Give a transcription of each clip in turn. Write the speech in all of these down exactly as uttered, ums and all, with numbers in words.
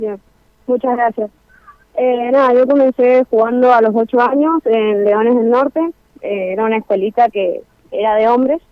Bien, muchas gracias. Eh, nada, yo comencé jugando a los ocho años en Leones del Norte. Eh, era una escuelita que era de hombres,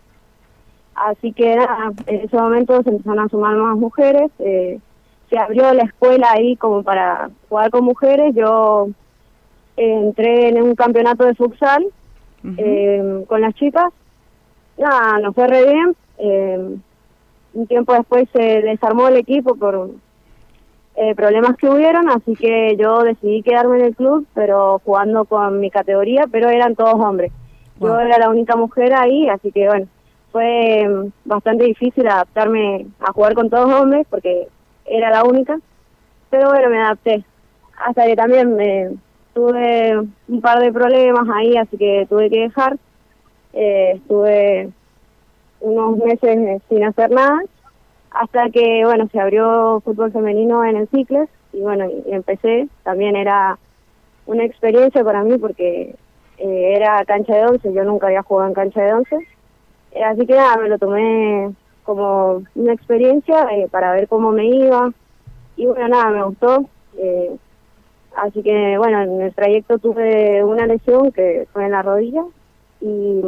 así que nada, en ese momento se empezaron a sumar más mujeres. Eh, se abrió la escuela ahí como para jugar con mujeres. Yo eh, entré en un campeonato de futsal uh-huh. eh, con las chicas. Nada, nos fue re bien. Eh, un tiempo después se desarmó el equipo por eh, problemas que hubieron, así que yo decidí quedarme en el club, pero jugando con mi categoría, pero eran todos hombres. Wow. Yo era la única mujer ahí, así que bueno, fue um, bastante difícil adaptarme a jugar con todos hombres, porque era la única, pero bueno, me adapté. Hasta que también me tuve un par de problemas ahí, así que tuve que dejar. Eh, estuve unos meses sin hacer nada, hasta que, bueno, se abrió fútbol femenino en el Cicles, y bueno, y empecé. También era una experiencia para mí, porque eh, era cancha de once, yo nunca había jugado en cancha de once, eh, así que nada, me lo tomé como una experiencia eh, para ver cómo me iba, y bueno, nada, me gustó. Eh, así que, bueno, en el trayecto tuve una lesión que fue en la rodilla, y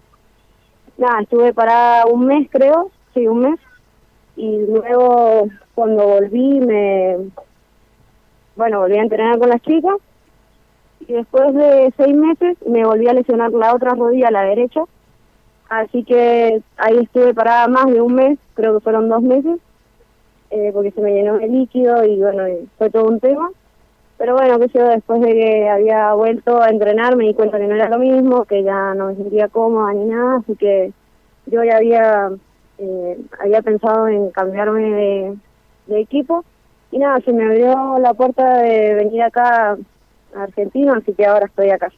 nada, estuve parada un mes, creo, sí, un mes, y luego cuando volví, me bueno, volví a entrenar con las chicas, y después de seis meses me volví a lesionar la otra rodilla, la derecha, así que ahí estuve parada más de un mes, creo que fueron dos meses, eh, porque se me llenó de líquido y bueno, y fue todo un tema. Pero bueno, que yo después de que había vuelto a entrenar me di cuenta que no era lo mismo, que ya no me sentía cómoda ni nada, así que yo ya había eh, había pensado en cambiarme de, de equipo, y nada, se me abrió la puerta de venir acá a Argentina, así que ahora estoy acá.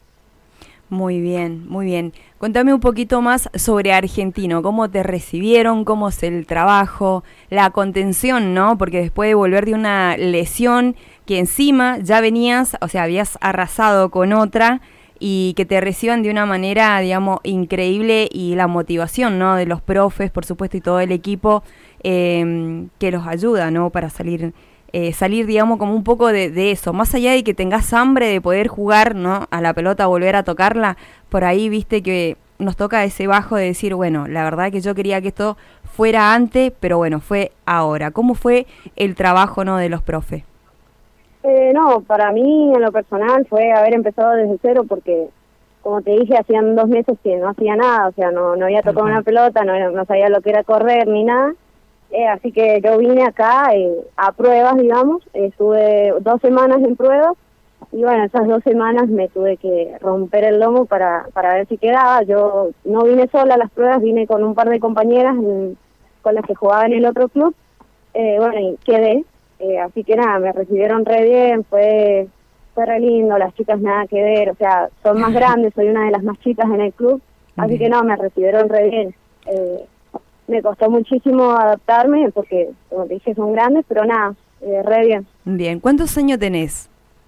Muy bien, muy bien. Cuéntame un poquito más sobre Argentino, cómo te recibieron, cómo es el trabajo, la contención, ¿no? Porque después de volver de una lesión que encima ya venías, o sea, habías arrasado con otra, y que te reciban de una manera, digamos, increíble, y la motivación, ¿no?, de los profes, por supuesto, y todo el equipo eh, que los ayuda, ¿no?, para salir, eh, salir, digamos, como un poco de, de eso, más allá de que tengas hambre de poder jugar, ¿no?, a la pelota, volver a tocarla, por ahí, viste, que nos toca ese bajo de decir, bueno, la verdad que yo quería que esto fuera antes, pero bueno, fue ahora. ¿Cómo fue el trabajo, ¿no?, de los profes? Eh, no, para mí en lo personal fue haber empezado desde cero, porque como te dije, hacían dos meses que no hacía nada, o sea, no no había tocado una pelota, no, no sabía lo que era correr ni nada, eh, así que yo vine acá eh, a pruebas, digamos, eh, estuve dos semanas en pruebas, y bueno, esas dos semanas me tuve que romper el lomo para, para ver si quedaba. Yo no vine sola a las pruebas, vine con un par de compañeras en, con las que jugaba en el otro club, eh, bueno, y quedé. Eh, así que nada, me recibieron re bien, fue fue re lindo, las chicas nada que ver, o sea, son más grandes, soy una de las más chicas en el club, así que no, me recibieron re bien. Eh, me costó muchísimo adaptarme, porque como te dije, son grandes, pero nada, eh, re bien. Bien, ¿cuántos años tenés?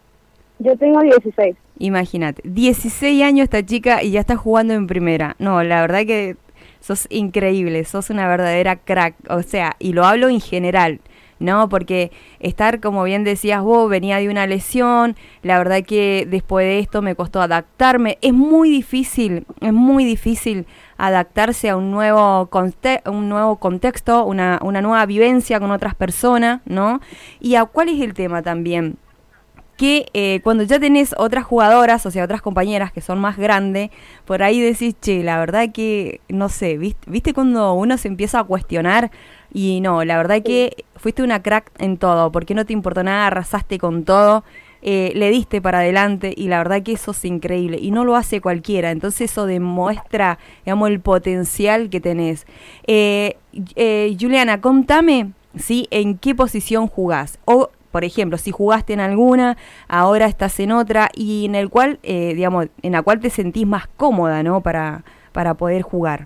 Yo tengo dieciséis. Imagínate, dieciséis años esta chica y ya está jugando en primera. No, la verdad que sos increíble, sos una verdadera crack, o sea, y lo hablo en general, ¿no? Porque estar, como bien decías vos, venía de una lesión, la verdad que después de esto me costó adaptarme, es muy difícil, es muy difícil adaptarse a un nuevo, conte- un nuevo contexto, una, una nueva vivencia con otras personas, ¿no? Y a cuál es el tema también, que eh, cuando ya tenés otras jugadoras, o sea, otras compañeras que son más grandes, por ahí decís, che, la verdad que, no sé, ¿viste, ¿viste cuando uno se empieza a cuestionar? Y no, la verdad que fuiste una crack en todo, porque no te importó nada, arrasaste con todo, eh, le diste para adelante, y la verdad que eso es increíble, y no lo hace cualquiera, entonces eso demuestra, digamos, el potencial que tenés. Eh, eh, Juliana, contame, ¿sí?, en qué posición jugás, o por ejemplo, si jugaste en alguna, ahora estás en otra, y en el cual, eh, digamos, en la cual te sentís más cómoda, ¿no?, para, para poder jugar.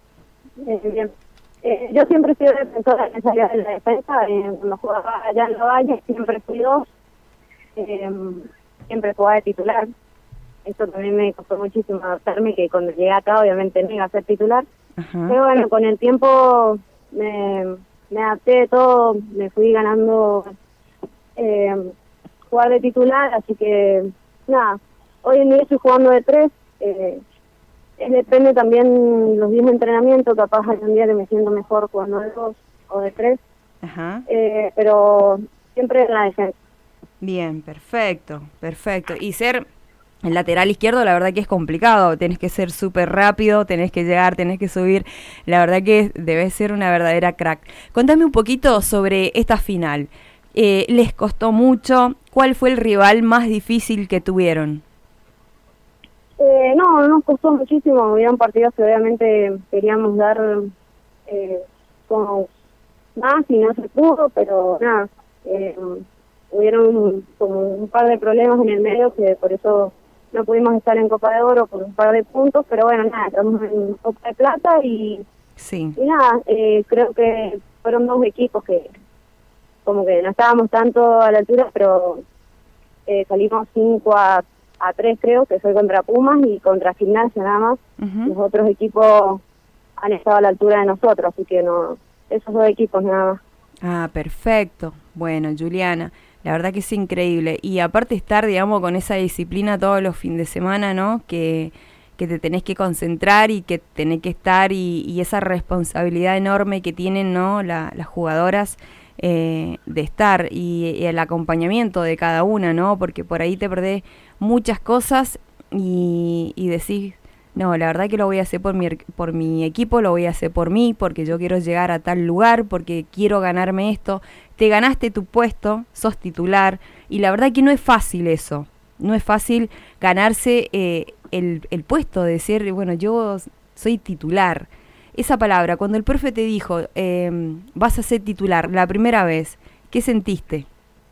Eh, bien. Eh, yo siempre he sido defensora en esa área de la defensa, eh, cuando jugaba allá en la Valle siempre fui dos, eh, siempre jugaba de titular. Esto también me costó muchísimo adaptarme, que cuando llegué acá obviamente no iba a ser titular. Ajá. Pero bueno, con el tiempo me, me adapté de todo, me fui ganando eh, jugar de titular, así que nada, hoy en día estoy jugando de tres, eh, eh, depende también los días de entrenamiento, capaz hay un día que me siento mejor jugando de dos o de tres, Ajá. eh, pero siempre en la defensa. Bien, perfecto, perfecto. Y ser el lateral izquierdo, la verdad que es complicado, tenés que ser súper rápido, tenés que llegar, tenés que subir, la verdad que debes ser una verdadera crack. Contame un poquito sobre esta final, eh, ¿les costó mucho? ¿Cuál fue el rival más difícil que tuvieron? Eh, no, nos costó muchísimo, hubieron partidos que obviamente queríamos dar eh, como más y no se pudo, pero nada, eh, hubieron como un par de problemas en el medio que por eso no pudimos estar en Copa de Oro por un par de puntos, pero bueno, nada, estamos en Copa de Plata y, sí. y nada, eh, creo que fueron dos equipos que como que no estábamos tanto a la altura, pero eh, salimos cinco a a tres creo, que fue contra Pumas y contra Gimnasia nada más. Uh-huh. Los otros equipos han estado a la altura de nosotros, así que no, esos dos equipos nada más. Ah, perfecto. Bueno, Juliana, la verdad que es increíble. Y aparte estar, digamos, con esa disciplina todos los fines de semana, ¿no? Que, que te tenés que concentrar y que tenés que estar y, y esa responsabilidad enorme que tienen, ¿no? La, las jugadoras eh, de estar y, y el acompañamiento de cada una, ¿no? Porque por ahí te perdés muchas cosas y, y decís, no, la verdad que lo voy a hacer por mi, por mi equipo, lo voy a hacer por mí, porque yo quiero llegar a tal lugar, porque quiero ganarme esto. Te ganaste tu puesto, sos titular, y la verdad que no es fácil eso. No es fácil ganarse eh, el, el puesto de decir, bueno, yo soy titular. Esa palabra, cuando el profe te dijo, eh, vas a ser titular la primera vez, ¿qué sentiste?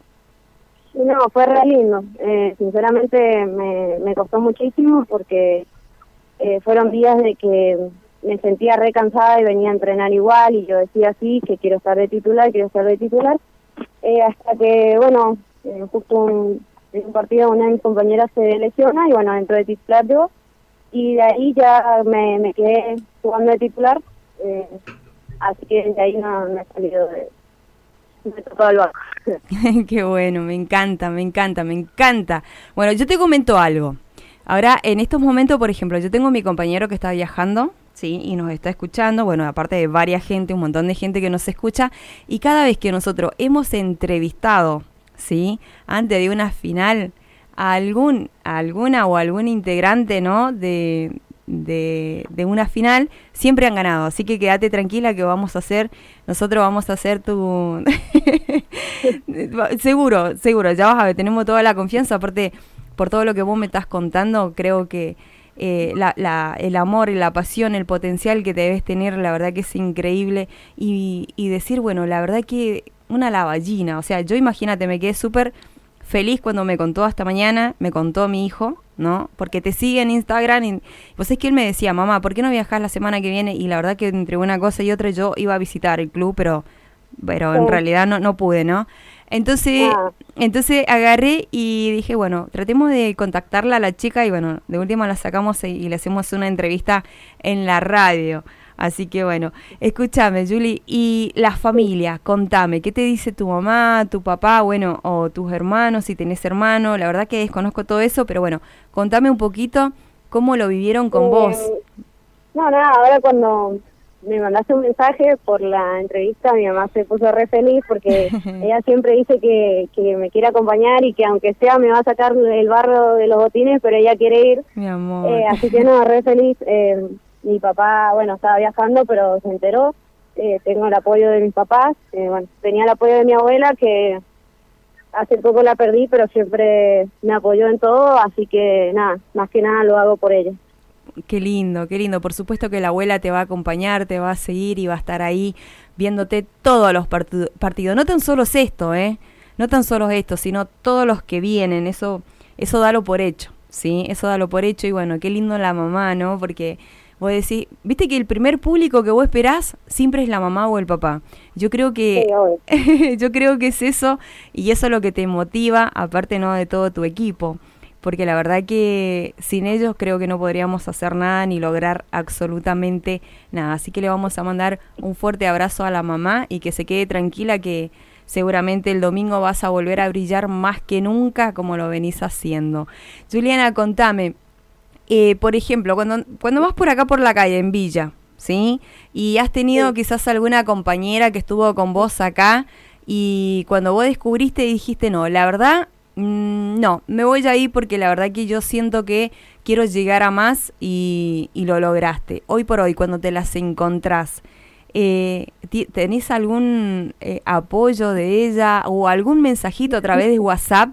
No, fue re lindo. Eh, sinceramente me, me costó muchísimo porque eh, fueron días de que me sentía re cansada y venía a entrenar igual y yo decía sí, que quiero estar de titular, quiero estar de titular. Eh, hasta que, bueno, eh, justo un, en un partido una de mis compañeras se lesiona y bueno, entró de titular yo y de ahí ya me, me quedé jugando de titular, eh, así que de ahí no, no he salido de... me tocó el banco. Qué bueno, me encanta, me encanta, me encanta. Bueno, yo te comento algo. Ahora, en estos momentos, por ejemplo, yo tengo a mi compañero que está viajando, sí, y nos está escuchando, bueno, aparte de varias gente, un montón de gente que nos escucha, y cada vez que nosotros hemos entrevistado, sí, antes de una final, a algún, a alguna o algún integrante, ¿no?, de... De, de una final, siempre han ganado, así que quédate tranquila que vamos a hacer, nosotros vamos a hacer tu... seguro, seguro, ya vas a ver, tenemos toda la confianza, aparte por todo lo que vos me estás contando, creo que eh, la, la, el amor, la pasión, el potencial que debes tener, la verdad que es increíble, y, y decir, bueno, la verdad que una lavallina, o sea, yo imagínate, me quedé súper feliz cuando me contó hasta mañana, me contó mi hijo, ¿no? Porque te sigue en Instagram y pues es que él me decía, mamá, ¿por qué no viajás la semana que viene? Y la verdad que entre una cosa y otra yo iba a visitar el club, pero pero sí. En realidad no, no pude, ¿no? Entonces, ah. entonces agarré y dije, bueno, tratemos de contactarla a la chica y bueno, de última la sacamos y, y le hacemos una entrevista en la radio. Así que bueno, escúchame, Juli, y la familia, contame, ¿qué te dice tu mamá, tu papá, bueno, o tus hermanos, si tenés hermano? La verdad que desconozco todo eso, pero bueno, contame un poquito cómo lo vivieron con eh, vos. No, nada, ahora cuando me mandaste un mensaje por la entrevista, mi mamá se puso re feliz porque ella siempre dice que, que me quiere acompañar y que aunque sea me va a sacar el barro de los botines, pero ella quiere ir. Mi amor. Eh, así que no, re feliz. Eh, mi papá, bueno, estaba viajando, pero se enteró. Eh, tengo el apoyo de mis papás. Eh, bueno, tenía el apoyo de mi abuela, que hace poco la perdí, pero siempre me apoyó en todo, así que nada, más que nada lo hago por ella. Qué lindo, qué lindo. Por supuesto que la abuela te va a acompañar, te va a seguir y va a estar ahí viéndote todos los part- partidos. No tan solo esto, ¿eh? No tan solo esto, sino todos los que vienen. Eso, eso dalo por hecho, ¿sí? Eso dalo por hecho y bueno, qué lindo la mamá, ¿no? Porque vos decís, viste que el primer público que vos esperás siempre es la mamá o el papá. Yo creo que sí, yo creo que es eso y eso es lo que te motiva, aparte no de todo tu equipo, porque la verdad que sin ellos creo que no podríamos hacer nada ni lograr absolutamente nada. Así que le vamos a mandar un fuerte abrazo a la mamá y que se quede tranquila que seguramente el domingo vas a volver a brillar más que nunca como lo venís haciendo. Juliana, contame, eh, por ejemplo, cuando, cuando vas por acá por la calle, en Villa, ¿sí? Y has tenido sí. quizás alguna compañera que estuvo con vos acá y cuando vos descubriste dijiste, no, la verdad, mmm, no, me voy a ir porque la verdad que yo siento que quiero llegar a más y, y lo lograste. Hoy por hoy, cuando te las encontrás, eh, ¿tenés algún eh, apoyo de ella o algún mensajito a través de WhatsApp?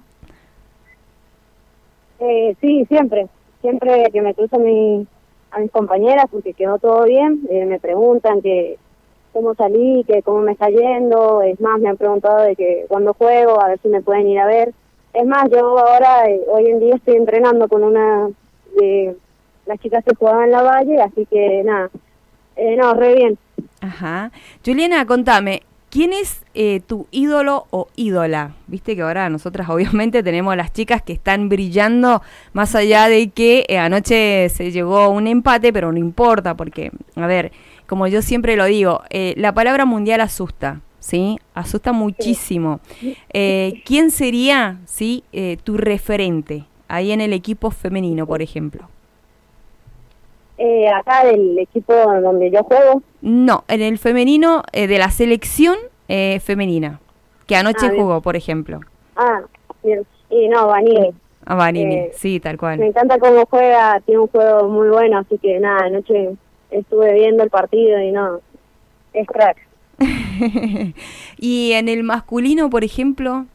Eh, sí, siempre. Siempre que me cruzo a, mi, a mis compañeras porque quedó todo bien, eh, me preguntan que cómo salí, que cómo me está yendo. Es más, me han preguntado de que cuándo juego, a ver si me pueden ir a ver. Es más, yo ahora, eh, hoy en día estoy entrenando con una de las chicas que jugaban en la Valle, así que nada, eh, no, re bien. Ajá. Juliana, contame, ¿quién es eh, tu ídolo o ídola? Viste que ahora nosotras obviamente tenemos las chicas que están brillando, más allá de que eh, anoche se llegó a un empate, pero no importa, porque, a ver, como yo siempre lo digo, eh, la palabra mundial asusta, ¿sí? Asusta muchísimo. Eh, ¿Quién sería, sí, eh, tu referente ahí en el equipo femenino, por ejemplo? Eh, acá del equipo donde yo juego. No, en el femenino eh, de la selección eh, femenina, que anoche ah, jugó, por ejemplo. Ah, bien. Y no, Vanini. Ah, Vanini, eh, sí, tal cual. Me encanta cómo juega, tiene un juego muy bueno, así que nada, anoche estuve viendo el partido y no, es crack. ¿Y en el masculino, por ejemplo?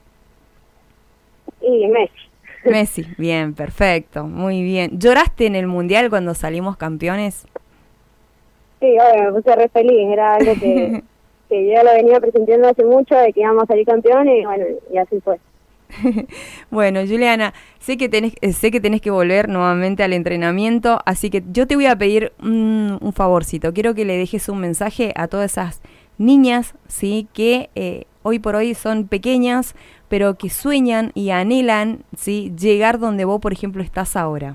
Y Messi. Messi, bien, perfecto, muy bien. ¿Lloraste en el Mundial cuando salimos campeones? Sí, obvio, me puse re feliz, era algo que, que yo lo venía presintiendo hace mucho, de que íbamos a salir campeones, y bueno, y así fue. Bueno, Juliana, sé que tenés, sé que tenés que volver nuevamente al entrenamiento, así que yo te voy a pedir un, un favorcito. Quiero que le dejes un mensaje a todas esas niñas, sí, que eh, hoy por hoy son pequeñas, pero que sueñan y anhelan, sí, llegar donde vos, por ejemplo, estás ahora.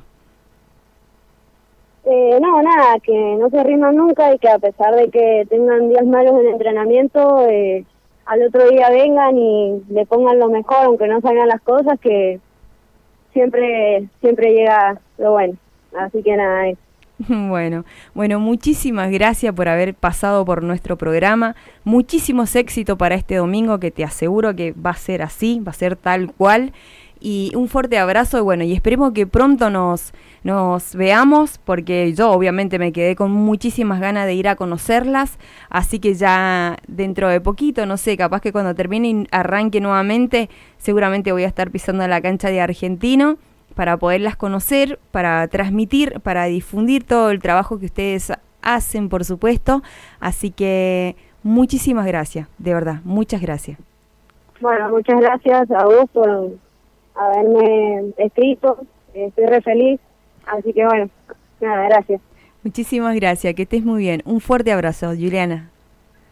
Eh, no, nada, que no se rindan nunca y que a pesar de que tengan días malos en entrenamiento, eh, al otro día vengan y le pongan lo mejor, aunque no salgan las cosas, que siempre siempre llega lo bueno. Así que nada, eso. Bueno, bueno, muchísimas gracias por haber pasado por nuestro programa. Muchísimos éxitos para este domingo, que te aseguro que va a ser así, va a ser tal cual. Y un fuerte abrazo y bueno, y esperemos que pronto nos, nos veamos, porque yo obviamente me quedé con muchísimas ganas de ir a conocerlas, así que ya dentro de poquito, no sé, capaz que cuando termine y arranque nuevamente, seguramente voy a estar pisando la cancha de Argentino para poderlas conocer, para transmitir, para difundir todo el trabajo que ustedes hacen, por supuesto, así que muchísimas gracias, de verdad, muchas gracias. Bueno, muchas gracias a vos por haberme escrito, estoy re feliz, así que bueno, nada, gracias. Muchísimas gracias, que estés muy bien. Un fuerte abrazo, Juliana.